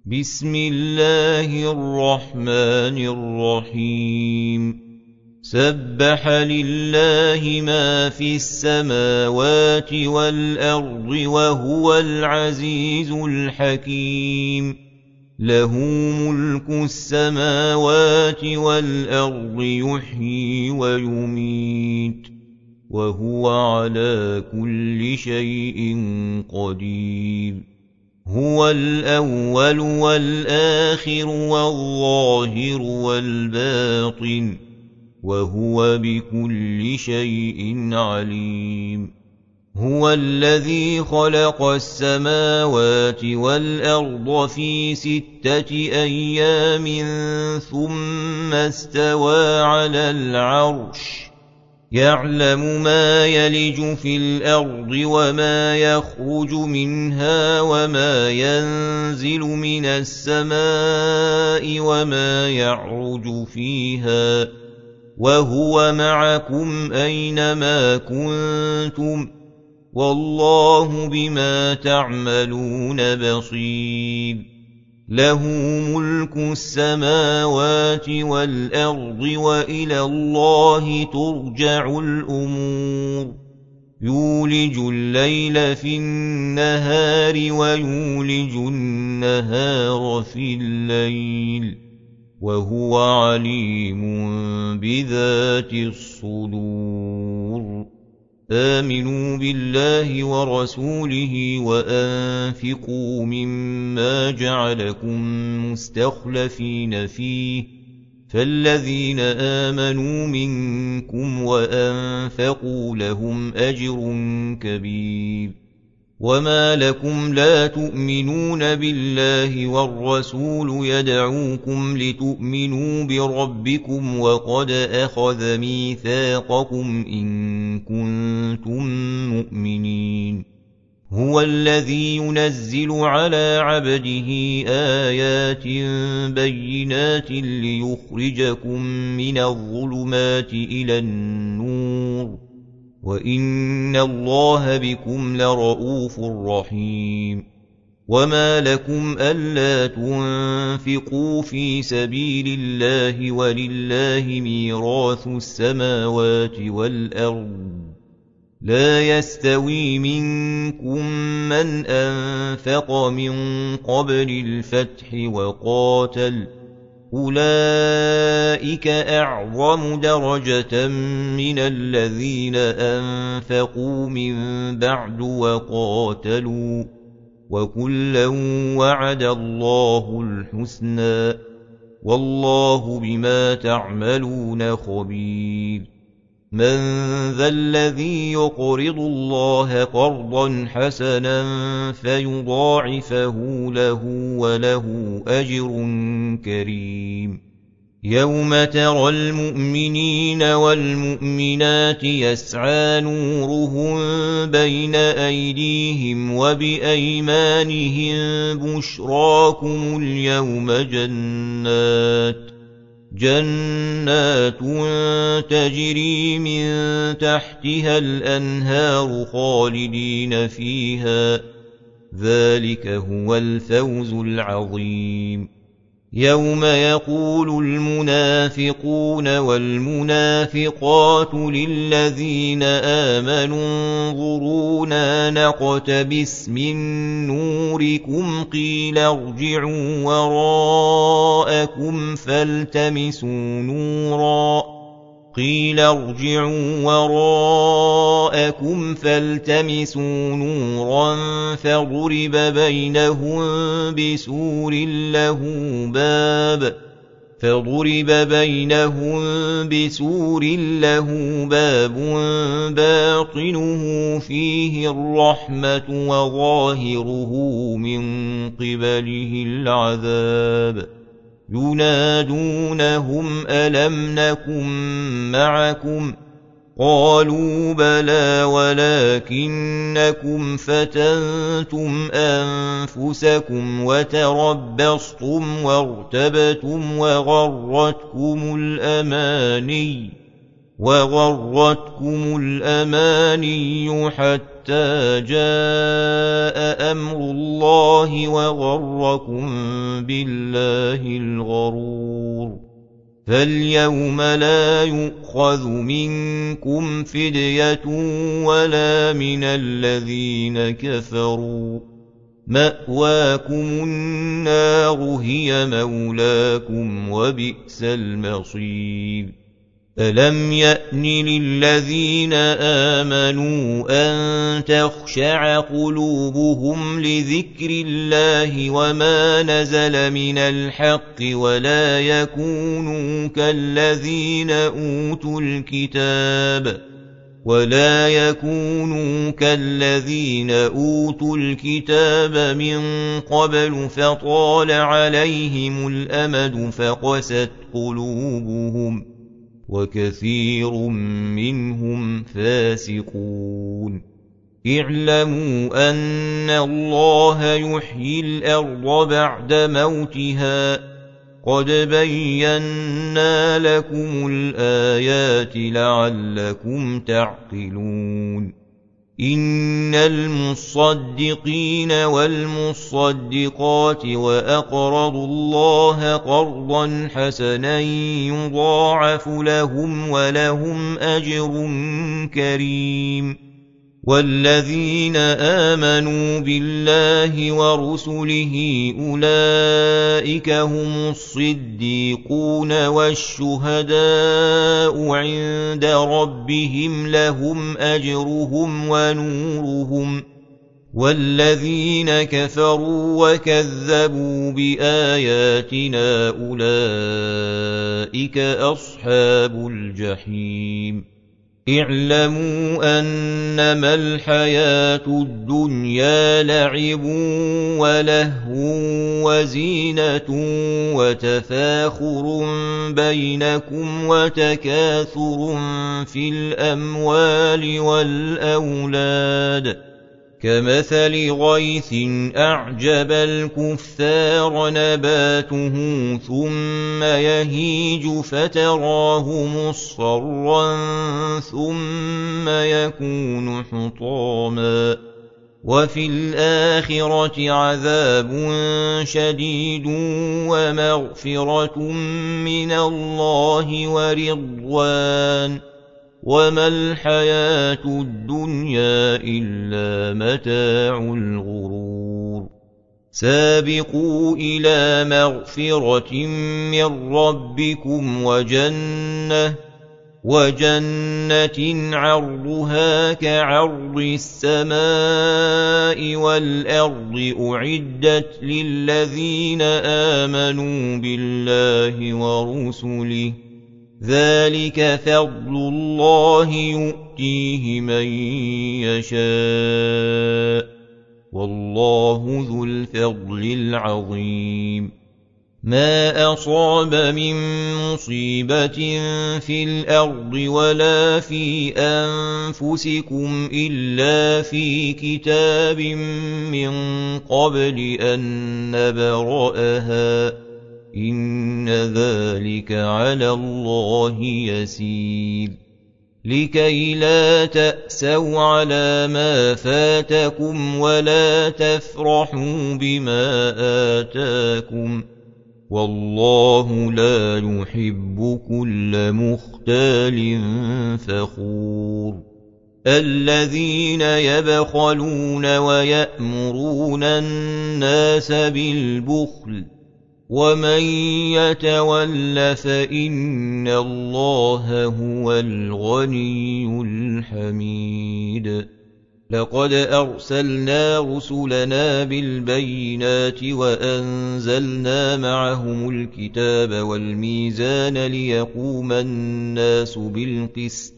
بسم الله الرحمن الرحيم سبح لله ما في السماوات والأرض وهو العزيز الحكيم له ملك السماوات والأرض يحيي ويميت وهو على كل شيء قدير هو الأول والآخر والظاهر والباطن وهو بكل شيء عليم هو الذي خلق السماوات والأرض في 6 أيام ثم استوى على العرش يعلم ما يلج في الأرض وما يخرج منها وما ينزل من السماء وما يعرج فيها وهو معكم أينما كنتم والله بما تعملون بصير له ملك السماوات والأرض وإلى الله ترجع الأمور يولج الليل في النهار ويولج النهار في الليل وهو عليم بذات الصدور آمنوا بالله ورسوله وأنفقوا مما جعلكم مستخلفين فيه فالذين آمنوا منكم وأنفقوا لهم أجر كبير وما لكم لا تؤمنون بالله والرسول يدعوكم لتؤمنوا بربكم وقد أخذ ميثاقكم إن كنتم مؤمنين هو الذي ينزل على عبده آيات بينات ليخرجكم من الظلمات إلى النور وإن الله بكم لرءوف رحيم وما لكم ألا تنفقوا في سبيل الله ولله ميراث السماوات والأرض لا يستوي منكم من أنفق من قبل الفتح وقاتل أولئك أعظم درجة من الذين أنفقوا من بعد وقاتلوا وكلا وعد الله الحسنى والله بما تعملون خبير من ذا الذي يقرض الله قرضا حسنا فيضاعفه له وله أجر كريم يوم ترى المؤمنين والمؤمنات يسعى نورهم بين أيديهم وبأيمانهم بشراكم اليوم جنات تجري من تحتها الأنهار خالدين فيها ذلك هو الفوز العظيم يوم يقول المنافقون والمنافقات للذين آمنوا انظرونا نقتبس من نوركم قيل ارجعوا وراءكم فالتمسوا نورا فضرب بينهم بسور له باب باطنه فيه الرحمة وظاهره من قبله العذاب ينادونهم ألم نكن معكم قالوا بلى ولكنكم فتنتم أنفسكم وتربصتم وارتبتم وغرتكم الأماني وغرتكم الأماني حتى جاء أمر الله وغركم بالله الغرور فاليوم لا يؤخذ منكم فدية ولا من الذين كفروا مأواكم النار هي مولاكم وبئس المصير ألم يأن للذين آمنوا أن تخشع قلوبهم لذكر الله وما نزل من الحق ولا يكونوا كالذين أوتوا الكتاب من قبل فطال عليهم الأمد فقست قلوبهم وكثير منهم فاسقون اعلموا أن الله يحيي الأرض بعد موتها قد بينا لكم الآيات لعلكم تعقلون إن المصدقين والمصدقات وأقرضوا الله قرضا حسنا يضاعف لهم ولهم أجر كريم والذين آمنوا بالله ورسله أولئك هم الصديقون والشهداء عند ربهم لهم أجرهم ونورهم والذين كفروا وكذبوا بآياتنا أولئك أصحاب الجحيم اعلموا أنما الحياة الدنيا لعب ولهو وزينة وتفاخر بينكم وتكاثر في الأموال والأولاد كمثل غيث أعجب الكفار نباته ثم يهيج فتراه مصفرا ثم يكون حطاما وفي الآخرة عذاب شديد ومغفرة من الله ورضوان وما الحياة الدنيا إلا متاع الغرور سابقوا إلى مغفرة من ربكم وجنة عرضها كعرض السماء والأرض أعدت للذين آمنوا بالله ورسله ذلك فضل الله يؤتيه من يشاء والله ذو الفضل العظيم ما أصاب من مصيبة في الأرض ولا في أنفسكم إلا في كتاب من قبل أن نبرأها إن ذلك على الله يسير لكي لا تأسوا على ما فاتكم ولا تفرحوا بما آتاكم والله لا يحب كل مختال فخور الذين يبخلون ويأمرون الناس بالبخل ومن يتول فإن الله هو الغني الحميد لقد أرسلنا رسلنا بالبينات وأنزلنا معهم الكتاب والميزان ليقوم الناس بالقسط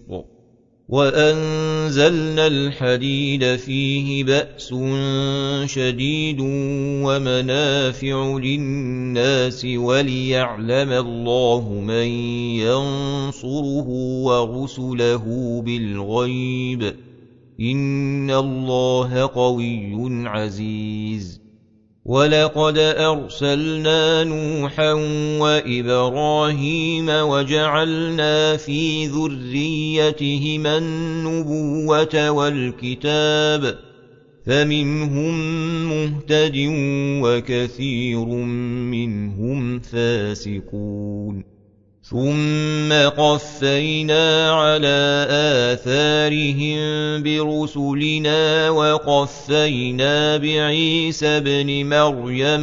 وأنزلنا الحديد فيه بأس شديد ومنافع للناس وليعلم الله من ينصره ورسله بالغيب إن الله قوي عزيز وَلَقَدْ أَرْسَلْنَا نُوحًا وَإِبْرَاهِيمَ وَجَعَلْنَا فِي ذُرِّيَّتِهِمَا النُّبُوَّةَ وَالْكِتَابَ فَمِنْهُم مُّهْتَدٍ وَكَثِيرٌ مِّنْهُمْ فَاسِقُونَ ثُمَّ قَفَّيْنَا عَلَىٰ آثَارِهِم بِرُسُلِنَا وَقَفَّيْنَا بِعِيسَى ابْنِ مَرْيَمَ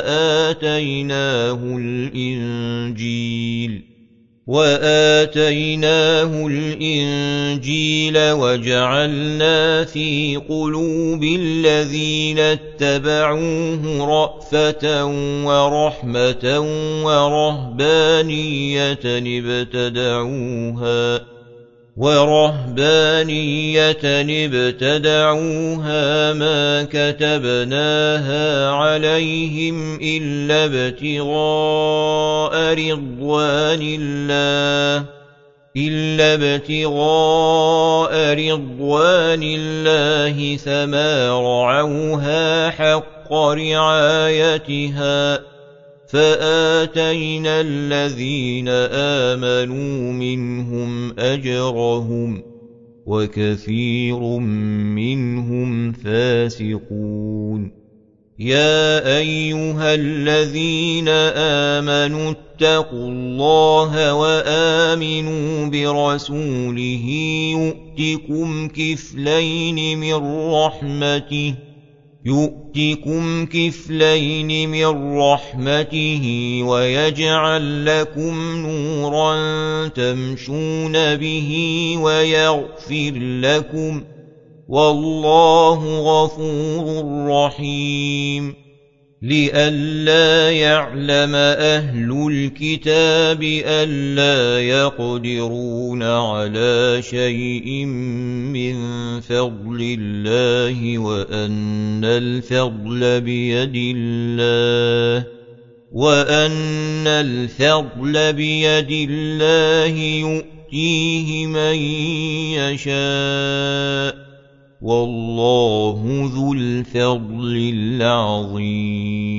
وَآتَيْنَاهُ الْإِنجِيلَ وَجَعَلْنَا فِي قُلُوبِ الَّذِينَ اتَّبَعُوهُ رَأْفَةً وَرَحْمَةً وَرَهْبَانِيَّةً ابْتَدَعُوهَا مَا كَتَبْنَاهَا عَلَيْهِمْ إِلَّا ابْتِغَاءَ رِضْوَانِ اللَّهِ فَمَا رَعَوْهَا حَقَّ رِعَايَتِهَا فَآتَيْنَا الَّذِينَ آمَنُوا مِنْهُمْ أَجْرَهُمْ وَكَثِيرٌ مِّنْهُمْ فَاسِقُونَ يَا أَيُّهَا الَّذِينَ آمَنُوا اتَّقُوا اللَّهَ وَآمِنُوا بِرَسُولِهِ يُؤْتِكُمْ كِفْلَيْنِ مِنْ رَحْمَتِهِ وَيَجْعَل لَّكُمْ نُورًا تَمْشُونَ بِهِ وَيَغْفِرْ لَكُمْ وَاللَّهُ غَفُورٌ رَّحِيمٌ لِئَلَّا يَعْلَمَ أَهْلُ الْكِتَابِ أَلَّا يَقْدِرُونَ عَلَىٰ شَيْءٍ مِّن فَضْلِ اللَّهِ وَأَنَّ الْفَضْلَ بِيَدِ اللَّهِ يُؤْتِيهِ مَن يَشَاءُ وَاللَّهُ ذُو الْفَضْلِ الْعَظِيمِ